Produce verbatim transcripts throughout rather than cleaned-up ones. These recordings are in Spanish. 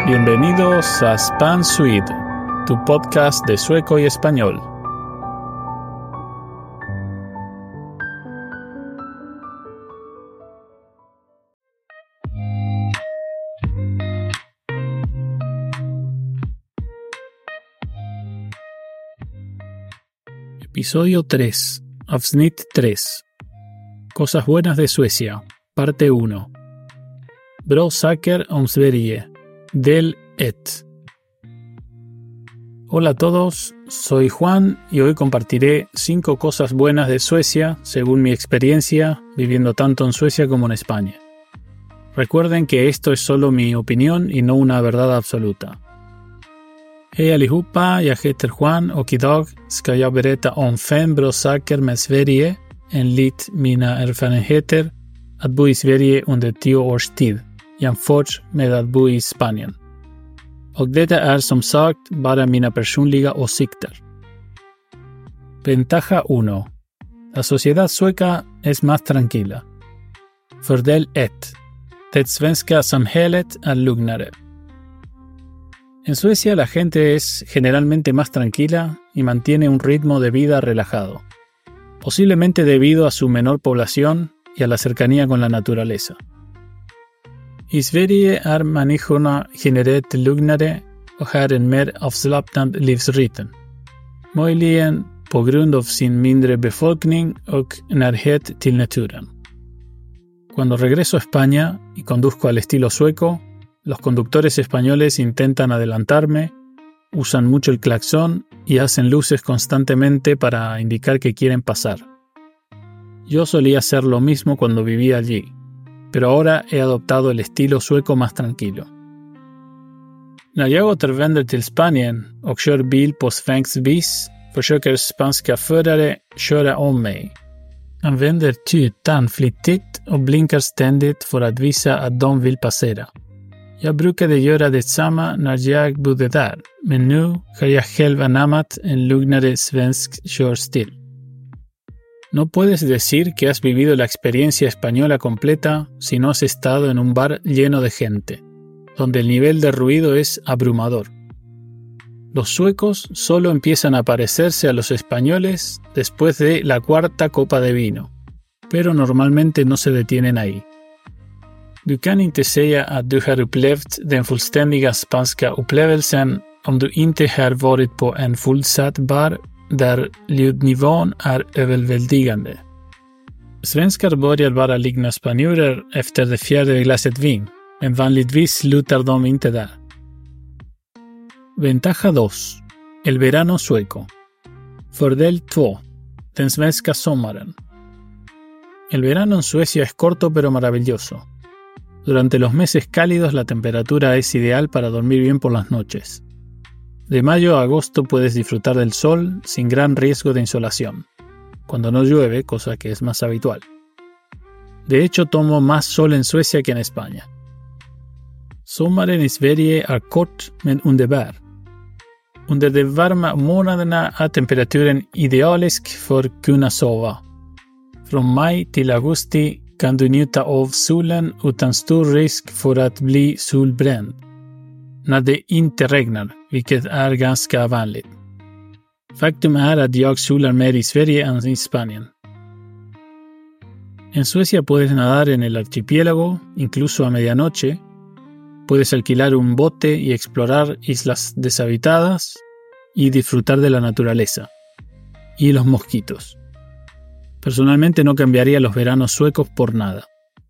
Bienvenidos a Span Suite, tu podcast de sueco y español. Episodio tres, Avsnitt tres. Cosas buenas de Suecia, parte uno. Bra saker om Sverige, del ett. Hola a todos, soy Juan y hoy compartiré cinco cosas buenas de Suecia según mi experiencia viviendo tanto en Suecia como en España. Recuerden que esto es solo mi opinión y no una verdad absoluta. Hej allihopa, jag heter Juan och idag ska jag berätta om fem bra saker med Sverige enligt mina erfarenheter att bo i Sverige under tio års tid jämfört med att bo i Spanien. Och detta är som sagt bara mina personliga åsikter. Ventaja uno. La sociedad sueca es más tranquila. Fördel ett. Det svenska samhället är lugnare. En Suecia la gente es generalmente más tranquila y mantiene un ritmo de vida relajado, posiblemente debido a su menor población y a la cercanía con la naturaleza. I Sverige är människorna generellt lugnare och har en mer avslappnad livsrytm, möjligen på grund av sin mindre befolkning och närhet till naturen. Cuando regreso a España y conduzco al estilo sueco, los conductores españoles intentan adelantarme, usan mucho el claxon y hacen luces constantemente para indicar que quieren pasar. Yo solía hacer lo mismo cuando vivía allí, pero ahora he adoptado el estilo sueco más tranquilo. När jag återvänder till Spanien och kör bil på svensk vis försöker spanska förare köra om mig. Använder tutan flitigt och blinkar ständigt för att visa att de vill passera. Jag brukade göra detsamma när jag bodde där, men nu har jag själv anammat en lugnare svensk körstil. No puedes decir que has vivido la experiencia española completa si no has estado en un bar lleno de gente, donde el nivel de ruido es abrumador. Los suecos solo empiezan a parecerse a los españoles después de la cuarta copa de vino, pero normalmente no se detienen ahí. Du kan inte säga att du har upplevt den fullständiga spanska upplevelsen om du inte har varit på en fullsatt bar där ljudnivån är överväldigande. Svenskar börjar bara likna spanjorer efter det fjärde glaset vin, men vanligtvis slutar de inte där. Ventaja dos. El verano sueco. Fördel två. Den svenska sommaren. El verano en Suecia es corto pero maravilloso. Durante los meses cálidos la temperatura es ideal para dormir bien por las noches. De mayo a agosto puedes disfrutar del sol sin gran riesgo de insolación, cuando no llueve, cosa que es más habitual. De hecho, tomo más sol en Suecia que en España. Sommaren i Sverige är kort men underbar. Under de varma månaderna är temperaturen idealisk för att kunna sova. Från maj till augusti kan du njuta av solen utan stor risk för att bli solbränd. När det inte regnar, vilket är ganska vanligt. Faktum är att jag solar mer i Sverige än i Spanien. En Suecia puedes nadar en el archipiélago, incluso a medianoche. Puedes alquilar un bote y explorar islas deshabitadas y disfrutar de la naturaleza. Y los mosquitos. Personalmente no cambiaría los veranos suecos por nada.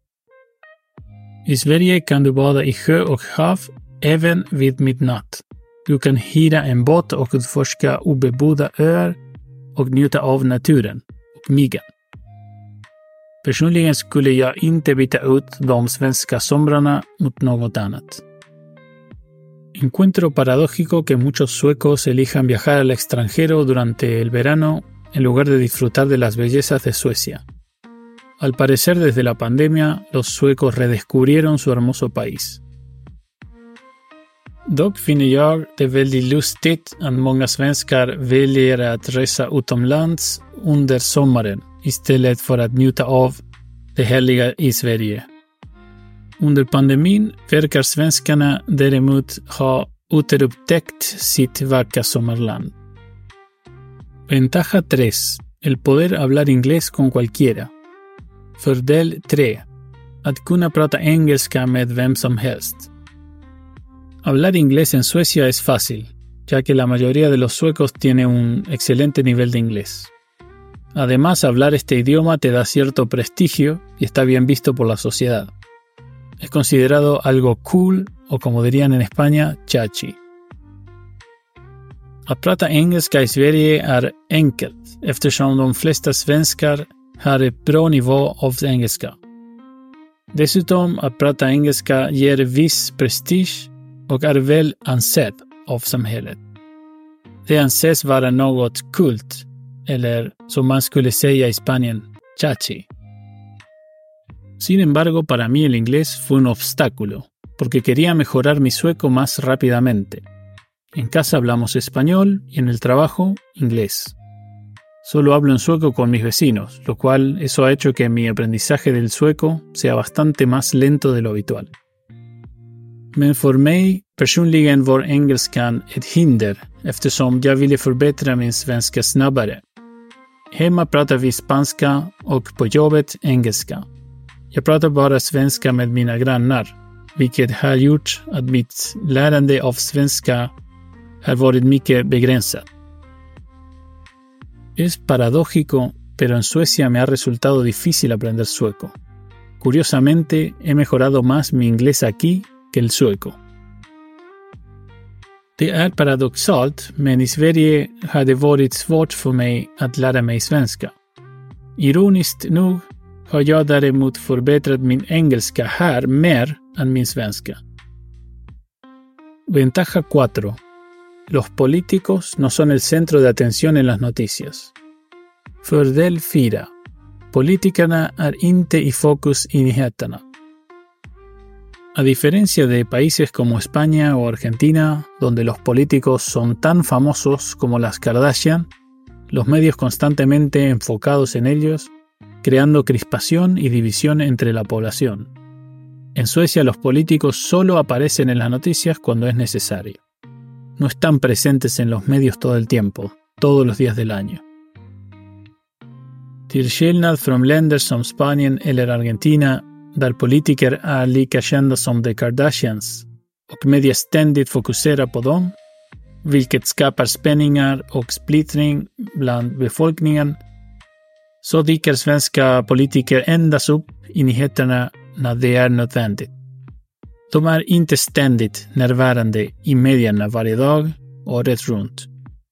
I Sverige kan du bada i sjö och hav även vid midnatt. Du kan hyra en båt och utforska obebodda öar och njuta av naturen och myggen. Personligen skulle jag inte byta ut de svenska somrarna mot något annat. Encuentro paradójico que muchos suecos elijan viajar al extranjero durante el verano en lugar de disfrutar de las bellezas de Suecia. Al parecer, desde la pandemia, los suecos redescubrieron su hermoso país. Dock finner jag det väldigt lustigt att många svenskar väljer att resa utomlands under sommaren istället för att njuta av det härliga i Sverige. Under pandemin verkar svenskarna däremot ha återupptäckt sitt vackra sommarland. Ventaja tres. El poder hablar inglés con cualquiera. Fördel tre. Att kunna prata engelska med vem som helst. Hablar inglés en Suecia es fácil, ya que la mayoría de los suecos tiene un excelente nivel de inglés. Además, hablar este idioma te da cierto prestigio y está bien visto por la sociedad. Es considerado algo cool o, como dirían en España, chachi. Att prata engelska i Sverige är enkelt eftersom de flesta svenskar har ett bra nivå av engelska. Dessutom, att prata engelska ger viss prestige och är väl ansedd av samhället. Det anses vara något kult, eller som man skulle säga i Spanien, chachi. Sin embargo, para mí el inglés fue un obstáculo, porque quería mejorar mi sueco más rápidamente. En casa hablamos español y en el trabajo, inglés. Solo hablo en sueco con mis vecinos, lo cual eso ha hecho que mi aprendizaje del sueco sea bastante más lento de lo habitual. Men för mig personligen var engelskan ett hinder eftersom jag ville förbättra min svenska snabbare. Hemma pratar vi spanska och på jobbet engelska. Jag pratar bara svenska med mina grannar, vilket har gjort att mitt lärande av svenska har varit mycket begränsat. Es paradójico, pero en Suecia me ha resultado difícil aprender sueco. Curiosamente, he mejorado más mi inglés aquí que el sueco. Det är paradoxalt, men i Sverige har det varit svårt för mig att lära mig svenska. Ironiskt nog har jag däremot förbättrat min engelska här mer än min svenska. Ventaja cuatro. Los políticos no son el centro de atención en las noticias. Fördel fyra. Politikerna är inte i fokus i nyheterna. A diferencia de países como España o Argentina, donde los políticos son tan famosos como las Kardashian, los medios constantemente enfocados en ellos, creando crispación y división entre la población. En Suecia los políticos solo aparecen en las noticias cuando es necesario. No están presentes en los medios todo el tiempo, todos los días del año. Till skillnad från länder som Spanien eller Argentina, där politiker är lika kända som The Kardashians och media ständigt fokuserar på dem, vilket skapar spänningar och splittring bland befolkningen, så dyker svenska politiker endast upp i nyheterna när det är nödvändigt. De är inte ständigt närvarande i medierna varje dag året runt.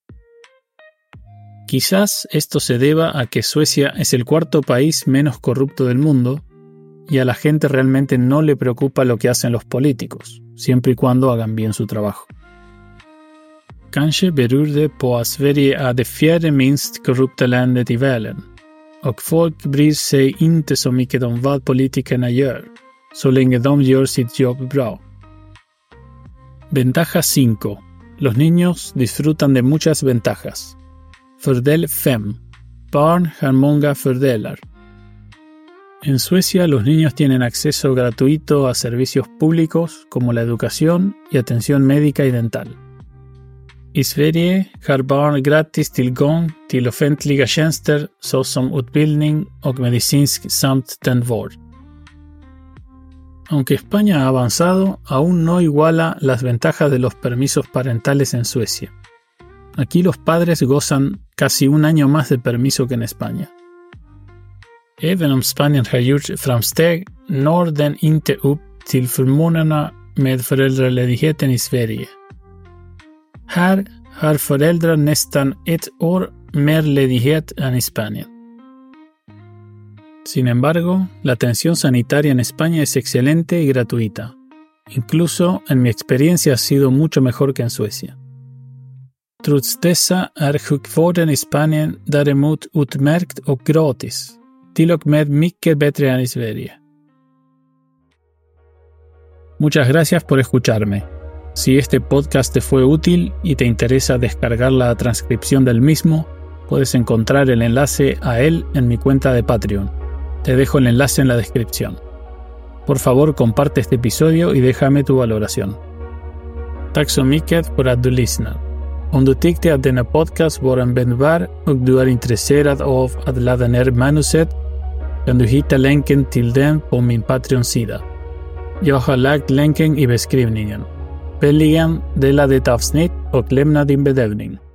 Quizás esto se deba a que Suecia es el cuarto país menos corrupto del mundo y a la gente realmente no le preocupa lo que hacen los políticos, siempre y cuando hagan bien su trabajo. Kanske beror det på att Sverige är det fjärde minst korrupta landet i världen och folk bryr sig inte så mycket om vad politikerna gör, så länge de gör sitt jobb bra. Ventaja cinco. Los niños disfrutan de muchas ventajas. Fördel fem. Barn har många fördelar. En Suecia los niños tienen acceso gratuito a servicios públicos como la educación y atención médica y dental. I Sverige har barn gratis tillgång till offentliga tjänster såsom utbildning och medicinsk samt tandvård. Aunque España ha avanzado, aún no iguala las ventajas de los permisos parentales en Suecia. Aquí los padres gozan casi un año más de permiso que en España. Även om Spanien har gjort framsteg når den inte upp till förmånerna med föräldraledigheten i Sverige. Här har föräldrar nästan ett år mer ledighet än i Spanien. Sin embargo, la atención sanitaria en España es excelente y gratuita. Incluso en mi experiencia ha sido mucho mejor que en Suecia. Trots dessa är sjukvården i Spanien däremot utmärkt och gratis, till och med mycket bättre än i Sverige. Muchas gracias por escucharme. Si este podcast te fue útil y te interesa descargar la transcripción del mismo, puedes encontrar el enlace a él en mi cuenta de Patreon. Te dejo el enlace en la descripción. Por favor, comparte este episodio y déjame tu valoration. Tack så mycket för att du lyssnar. Om du tyckte att denna podcast var användbar och du är intresserad av att ladda ner manuset kan du hitta länken till den på min Patreon-sida. Jag har lagt länken i beskrivningen. Vänligen dela detta avsnitt och lämna din bedömning.